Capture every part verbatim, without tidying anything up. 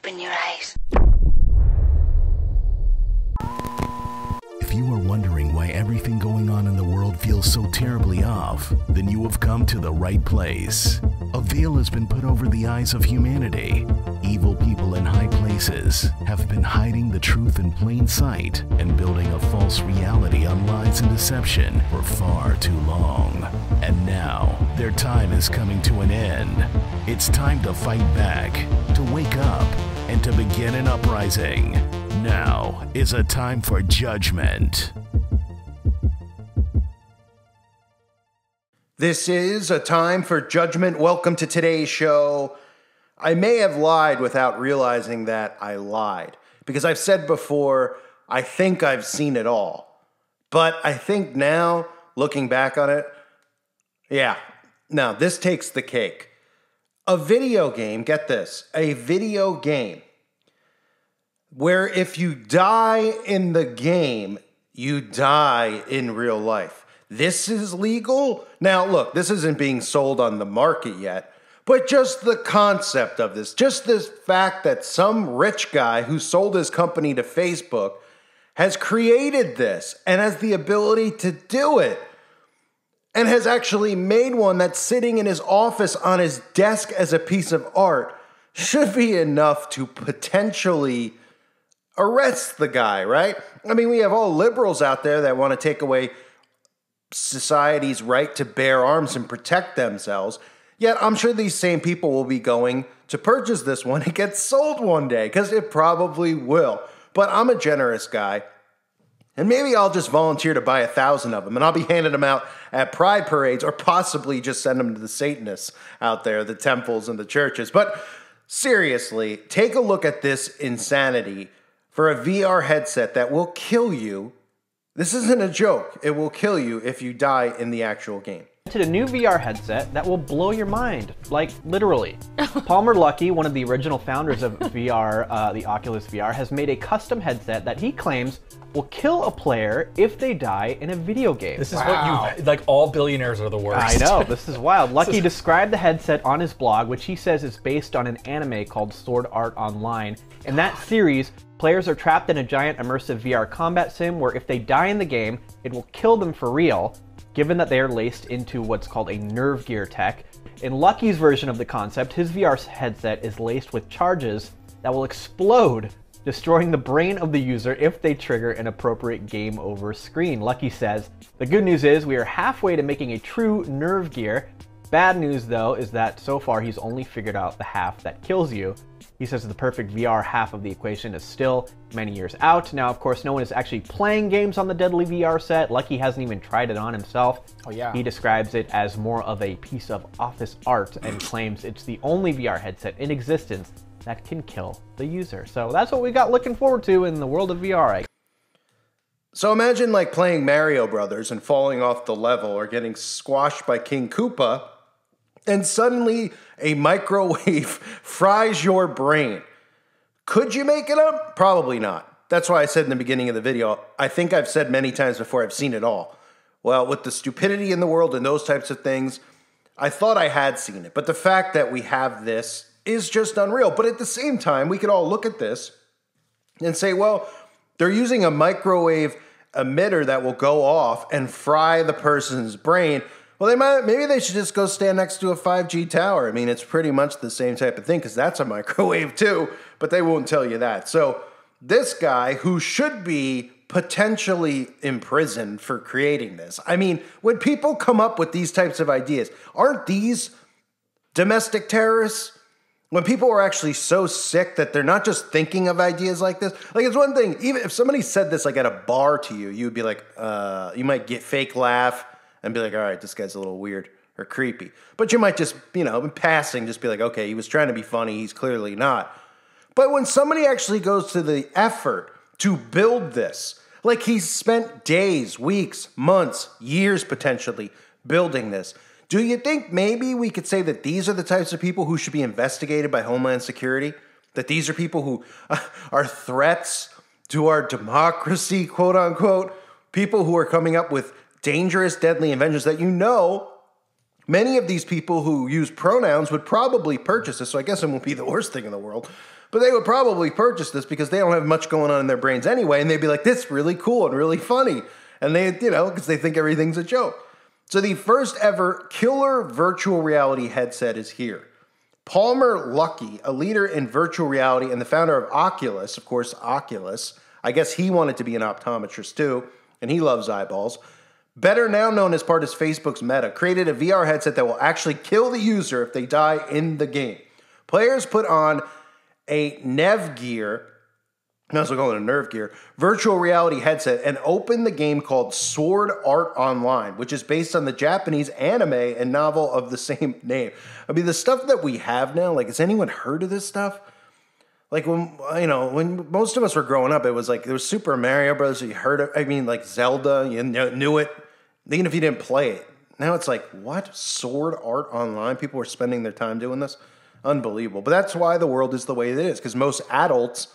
Open your eyes. If you are wondering why everything going on in the world feels so terribly off, then you have come to the right place. A veil has been put over the eyes of humanity. Evil people in high places have been hiding the truth in plain sight and building a false reality on lies and deception for far too long. And now, their time is coming to an end. It's time to fight back, to wake up, and to begin an uprising. Now is a time for judgment. This is a time for judgment. Welcome to today's show. I may have lied without realizing that I lied, because I've said before, I think I've seen it all. But I think now, looking back on it, yeah, now this takes the cake. A video game, get this, a video game where if you die in the game, you die in real life. This is legal? Now, look, this isn't being sold on the market yet, but just the concept of this, just this fact that some rich guy who sold his company to Facebook has created this and has the ability to do it and has actually made one that's sitting in his office on his desk as a piece of art should be enough to potentially arrest the guy, right? I mean, we have all liberals out there that want to take away society's right to bear arms and protect themselves. Yet I'm sure these same people will be going to purchase this one and get sold one day, because it probably will. But I'm a generous guy, and maybe I'll just volunteer to buy a thousand of them, and I'll be handing them out at pride parades, or possibly just send them to the Satanists out there, the temples and the churches. But seriously, take a look at this insanity for a V R headset that will kill you. This isn't a joke. It will kill you if you die in the actual game. A new V R headset that will blow your mind, like literally. Palmer Luckey, one of the original founders of V R, uh, the Oculus V R, has made a custom headset that he claims will kill a player if they die in a video game. This is Wow. what you, like all billionaires are the worst. I know, this is wild. Luckey is... described the headset on his blog, which he says is based on an anime called Sword Art Online. In that series, players are trapped in a giant immersive V R combat sim where if they die in the game, it will kill them for real, given that they are laced into what's called a nerve gear tech. In Luckey's version of the concept, his V R headset is laced with charges that will explode, destroying the brain of the user if they trigger an appropriate game over screen. Luckey says, the good news is we are halfway to making a true nerve gear. Bad news though is that so far he's only figured out the half that kills you. He says the perfect V R half of the equation is still many years out. Now, of course, no one is actually playing games on the deadly V R set. Luckey hasn't even tried it on himself. Oh, yeah. He describes it as more of a piece of office art and claims it's the only V R headset in existence that can kill the user. So that's what we got looking forward to in the world of V R. So imagine like playing Mario Brothers and falling off the level or getting squashed by King Koopa, and suddenly a microwave fries your brain. Could you make it up? Probably not. That's why I said in the beginning of the video, I think I've said many times before, I've seen it all. Well, with the stupidity in the world and those types of things, I thought I had seen it. But the fact that we have this is just unreal. But at the same time, we could all look at this and say, well, they're using a microwave emitter that will go off and fry the person's brain. Well, they might, maybe they should just go stand next to a five G tower. I mean, it's pretty much the same type of thing, because that's a microwave too, but they won't tell you that. So this guy, who should be potentially imprisoned for creating this, I mean, when people come up with these types of ideas, aren't these domestic terrorists? When people are actually so sick that they're not just thinking of ideas like this. Like, it's one thing, even if somebody said this like at a bar to you, you'd be like, uh, you might get fake laugh and be like, all right, this guy's a little weird or creepy. But you might just, you know, in passing, just be like, okay, he was trying to be funny, he's clearly not. But when somebody actually goes to the effort to build this, like he's spent days, weeks, months, years potentially building this, do you think maybe we could say that these are the types of people who should be investigated by Homeland Security? That these are people who are threats to our democracy, quote unquote? People who are coming up with dangerous, deadly inventions that you know Many of these people who use pronouns would probably purchase this, so I guess it won't be the worst thing in the world. But they would probably purchase this because they don't have much going on in their brains anyway, and they'd be like, this is really cool and really funny. And they, you know, because they think everything's a joke. So the first ever killer virtual reality headset is here. Palmer Luckey, a leader in virtual reality and the founder of Oculus, of course, Oculus, I guess he wanted to be an optometrist too, and he loves eyeballs, better now known as part of Facebook's Meta, created a V R headset that will actually kill the user if they die in the game. Players put on a Nevgear, I was calling it a Nerve Gear, virtual reality headset and open the game called Sword Art Online, which is based on the Japanese anime and novel of the same name. I mean, the stuff that we have now, like, has anyone heard of this stuff? Like, when, you know, when most of us were growing up, it was like, there was Super Mario Bros. You heard of, I mean, like Zelda, you knew it, even if you didn't play it. Now it's like, what? Sword Art Online? People are spending their time doing this? Unbelievable. But that's why the world is the way it is, because most adults,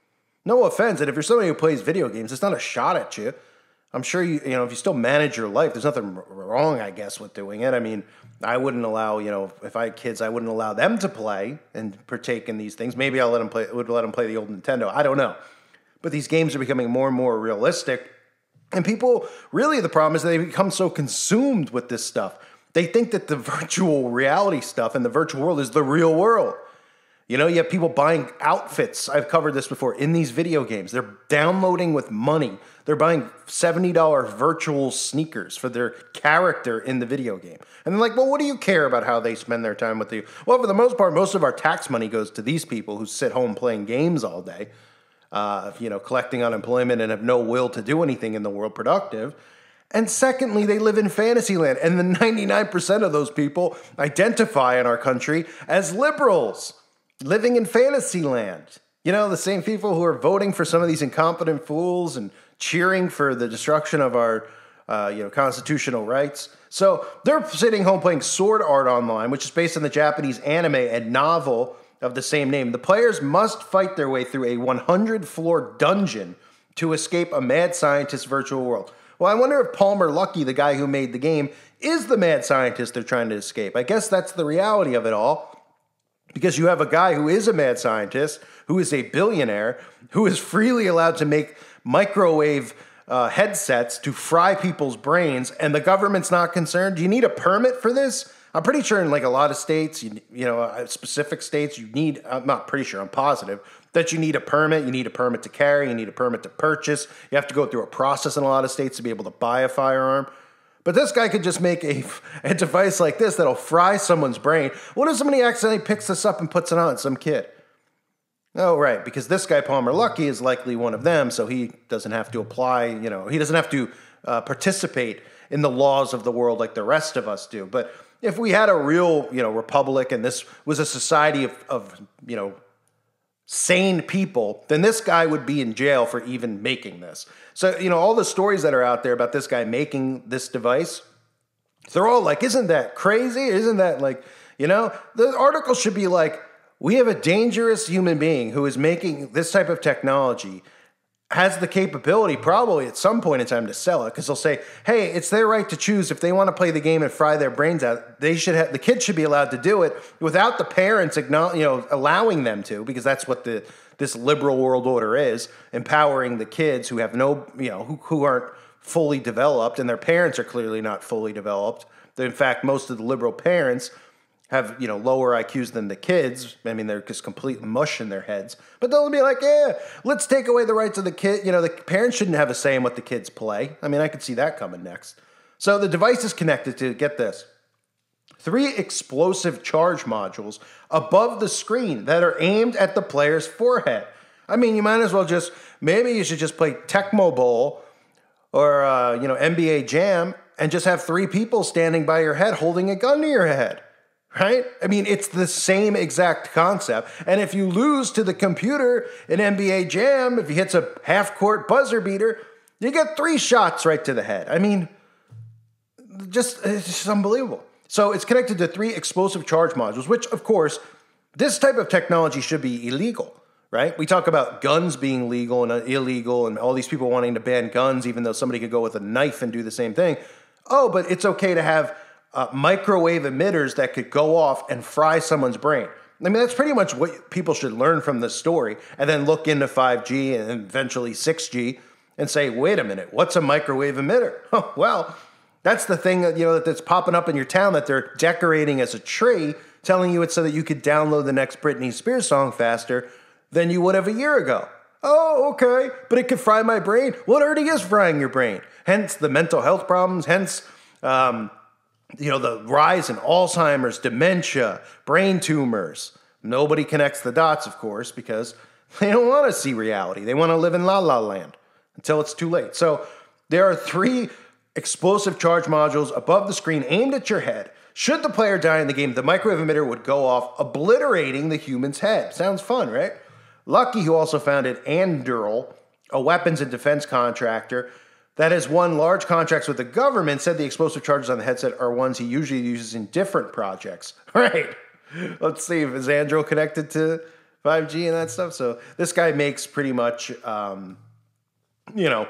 no offense, and if you're somebody who plays video games, it's not a shot at you. I'm sure you, you know, if you still manage your life, there's nothing wrong, I guess, with doing it. I mean, I wouldn't allow, you know, if I had kids, I wouldn't allow them to play and partake in these things. Maybe I'll let them play, would let them play the old Nintendo. I don't know. But these games are becoming more and more realistic. And people, really the problem is they become so consumed with this stuff. They think that the virtual reality stuff and the virtual world is the real world. You know, you have people buying outfits. I've covered this before in these video games. They're downloading with money. They're buying seventy dollars virtual sneakers for their character in the video game. And they're like, well, what do you care about how they spend their time with you? Well, for the most part, most of our tax money goes to these people who sit home playing games all day, uh, you know, collecting unemployment and have no will to do anything in the world productive. And secondly, they live in fantasy land. And the ninety-nine percent of those people identify in our country as liberals living in fantasy land. You know, the same people who are voting for some of these incompetent fools and cheering for the destruction of our, uh, you know, constitutional rights. So they're sitting home playing Sword Art Online, which is based on the Japanese anime and novel of the same name. The players must fight their way through a one hundred floor dungeon to escape a mad scientist virtual world. Well, I wonder if Palmer Luckey, the guy who made the game, is the mad scientist they're trying to escape. I guess that's the reality of it all. Because you have a guy who is a mad scientist, who is a billionaire, who is freely allowed to make microwave uh, headsets to fry people's brains, and the government's not concerned. Do you need a permit for this? I'm pretty sure in like a lot of states, you, you know, uh, specific states, you need, I'm not pretty sure, I'm positive, that you need a permit. You need a permit to carry. You need a permit to purchase. You have to go through a process in a lot of states to be able to buy a firearm. But this guy could just make a, a device like this that'll fry someone's brain. What if somebody accidentally picks this up and puts it on some kid? Oh, right, because this guy, Palmer Luckey, is likely one of them, so he doesn't have to apply, you know, he doesn't have to uh, participate in the laws of the world like the rest of us do. But if we had a real, you know, republic and this was a society of, of you know, sane people, then this guy would be in jail for even making this. So, you know, all the stories that are out there about this guy making this device, they're all like, isn't that crazy? Isn't that like, you know, the article should be like, we have a dangerous human being who is making this type of technology, has the capability probably at some point in time to sell it, because they'll say, hey, it's their right to choose if they want to play the game and fry their brains out. They should have, the kids should be allowed to do it without the parents, you know, allowing them to, because that's what the this liberal world order is, empowering the kids who have no, you know, who, who aren't fully developed, and their parents are clearly not fully developed. In fact, most of the liberal parents have, you know, lower I Qs than the kids. I mean, they're just complete mush in their heads. But they'll be like, yeah, let's take away the rights of the kid. You know, the parents shouldn't have a say in what the kids play. I mean, I could see that coming next. So the device is connected to, get this, three explosive charge modules above the screen that are aimed at the player's forehead. I mean, you might as well just, maybe you should just play Tecmo Bowl or, uh, you know, N B A Jam and just have three people standing by your head holding a gun to your head. Right? I mean, it's the same exact concept. And if you lose to the computer in N B A Jam, if he hits a half-court buzzer beater, you get three shots right to the head. I mean, just, it's just unbelievable. So it's connected to three explosive charge modules, which, of course, this type of technology should be illegal, right? We talk about guns being legal and illegal and all these people wanting to ban guns, even though somebody could go with a knife and do the same thing. Oh, but it's okay to have uh, microwave emitters that could go off and fry someone's brain. I mean, that's pretty much what people should learn from this story, and then look into five G and eventually six G and say, wait a minute, what's a microwave emitter? Oh, well, that's the thing that, you know, that's popping up in your town that they're decorating as a tree, telling you it's so that you could download the next Britney Spears song faster than you would have a year ago. Oh, okay, but it could fry my brain. Well, it already is frying your brain. Hence the mental health problems, hence, um, you know, the rise in Alzheimer's, dementia, brain tumors. Nobody connects the dots, of course, because they don't want to see reality. They want to live in la la land until it's too late. So there are three explosive charge modules above the screen aimed at your head. Should the player die in the game, the microwave emitter would go off, obliterating the human's head. Sounds fun, right? Lucky, who also founded Anduril, a weapons and defense contractor that has won large contracts with the government, said the explosive charges on the headset are ones he usually uses in different projects. Right. Let's see, if is Anduril connected to five G and that stuff? So this guy makes pretty much, um, you know,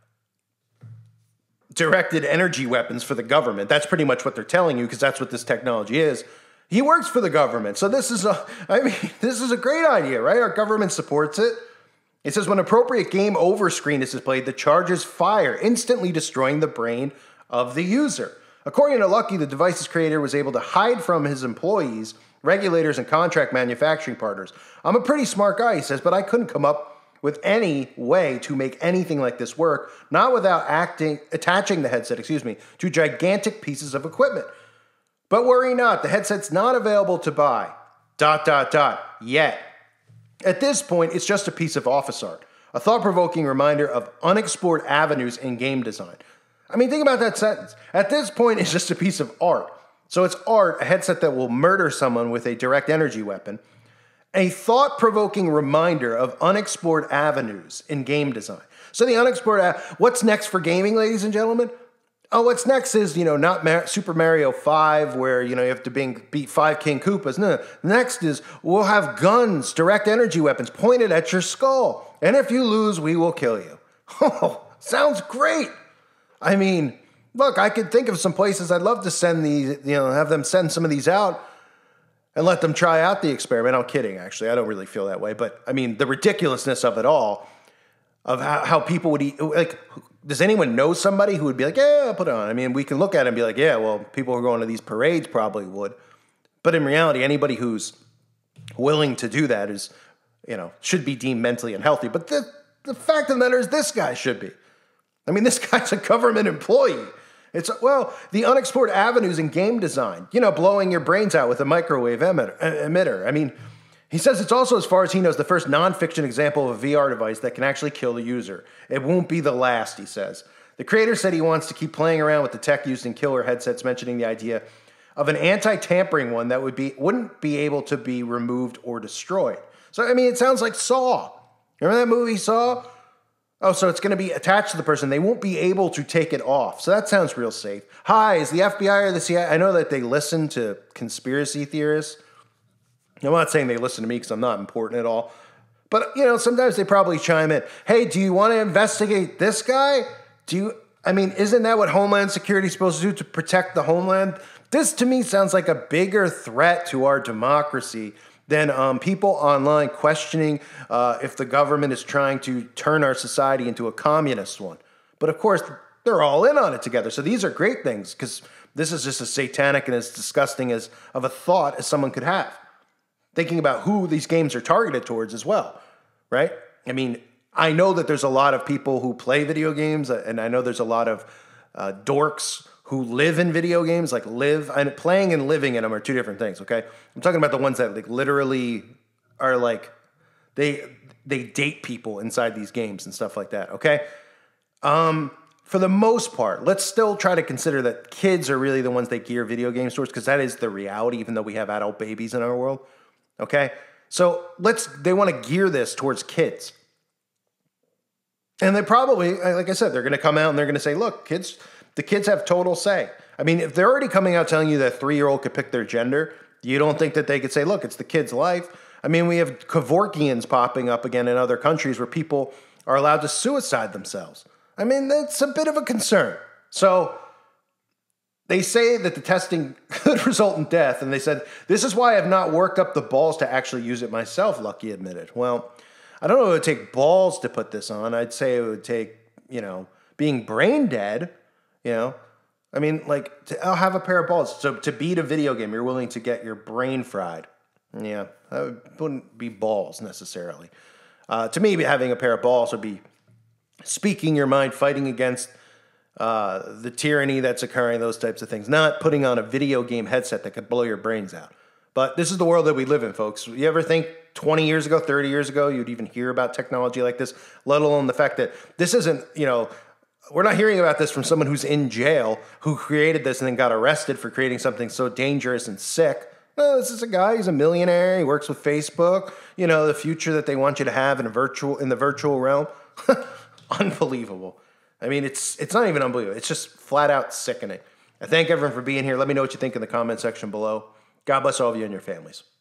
directed energy weapons for the government. That's pretty much what they're telling you, because that's what this technology is. He works for the government. So this is a, I mean, this is a great idea, right? Our government supports it. It says when appropriate game over screen is displayed, the charges fire, instantly destroying the brain of the user. According to Lucky, the device's creator was able to hide from his employees, regulators, and contract manufacturing partners. I'm a pretty smart guy, he says, but I couldn't come up with any way to make anything like this work, not without acting, attaching the headset, excuse me, to gigantic pieces of equipment. But worry not, the headset's not available to buy, dot, dot, dot, yet. At this point, it's just a piece of office art, a thought-provoking reminder of unexplored avenues in game design. I mean, think about that sentence. At this point, it's just a piece of art. So it's art, a headset that will murder someone with a direct energy weapon, a thought-provoking reminder of unexplored avenues in game design. So the unexplored, av- what's next for gaming, ladies and gentlemen? Oh, what's next is, you know, not Mar- Super Mario five, where, you know, you have to being, beat five King Koopas. No, no. Next is we'll have guns, direct energy weapons pointed at your skull. And if you lose, we will kill you. Oh, sounds great. I mean, look, I could think of some places I'd love to send these, you know, have them send some of these out and let them try out the experiment. I'm kidding, actually. I don't really feel that way. But, I mean, the ridiculousness of it all, of how, how people would eat, like, does anyone know somebody who would be like, yeah, I'll put it on? I mean, we can look at it and be like, yeah, well, people who are going to these parades probably would. But in reality, anybody who's willing to do that is, you know, should be deemed mentally unhealthy. But the, the fact of the matter is this guy should be. I mean, this guy's a government employee. It's, well, the unexplored avenues in game design, you know, blowing your brains out with a microwave emitter. emitter. I mean, he says it's also, as far as he knows, the first non-fiction example of a V R device that can actually kill the user. It won't be the last, he says. The creator said he wants to keep playing around with the tech used in killer headsets, mentioning the idea of an anti-tampering one that would be wouldn't be able to be removed or destroyed. So, I mean, it sounds like Saw. Remember that movie, Saw? Oh, so it's going to be attached to the person. They won't be able to take it off. So that sounds real safe. Hi, is the F B I or the C I A? I know that they listen to conspiracy theorists. I'm not saying they listen to me because I'm not important at all. But, you know, sometimes they probably chime in. Hey, do you want to investigate this guy? Do you, I mean, isn't that what Homeland Security is supposed to do, to protect the homeland? This, to me, sounds like a bigger threat to our democracy than um, people online questioning uh, if the government is trying to turn our society into a communist one. But, of course, they're all in on it together. So these are great things, because this is just as satanic and as disgusting as of a thought as someone could have. Thinking about who these games are targeted towards as well, right? I mean, I know that there's a lot of people who play video games, and I know there's a lot of uh, dorks who live in video games, like live, and playing and living in them are two different things, okay? I'm talking about the ones that like literally are like, they they date people inside these games and stuff like that, okay? Um, for the most part, let's still try to consider that kids are really the ones that gear video games towards, because that is the reality, even though we have adult babies in our world. Okay, so let's, they want to gear this towards kids. And they probably, like I said, they're going to come out and they're going to say, look, kids, the kids have total say. I mean, if they're already coming out telling you that a three-year-old could pick their gender, you don't think that they could say, look, it's the kid's life? I mean, we have Kevorkians popping up again in other countries where people are allowed to suicide themselves. I mean, that's a bit of a concern. So they say that the testing could result in death, and they said, this is why I've not worked up the balls to actually use it myself, Lucky admitted. Well, I don't know if it would take balls to put this on. I'd say it would take, you know, being brain dead, you know. I mean, like, to, I'll have a pair of balls. So to beat a video game, you're willing to get your brain fried. Yeah, that wouldn't be balls necessarily. Uh, to me, having a pair of balls would be speaking your mind, fighting against uh, the tyranny that's occurring, those types of things. Not putting on a video game headset that could blow your brains out. But this is the world that we live in, folks. You ever think twenty years ago, thirty years ago, you'd even hear about technology like this, let alone the fact that this isn't, you know, we're not hearing about this from someone who's in jail, who created this and then got arrested for creating something so dangerous and sick. No, this is a guy, he's a millionaire, he works with Facebook, you know, the future that they want you to have in a virtual in the virtual realm. Unbelievable. I mean, it's it's not even unbelievable. It's just flat out sickening. I thank everyone for being here. Let me know what you think in the comment section below. God bless all of you and your families.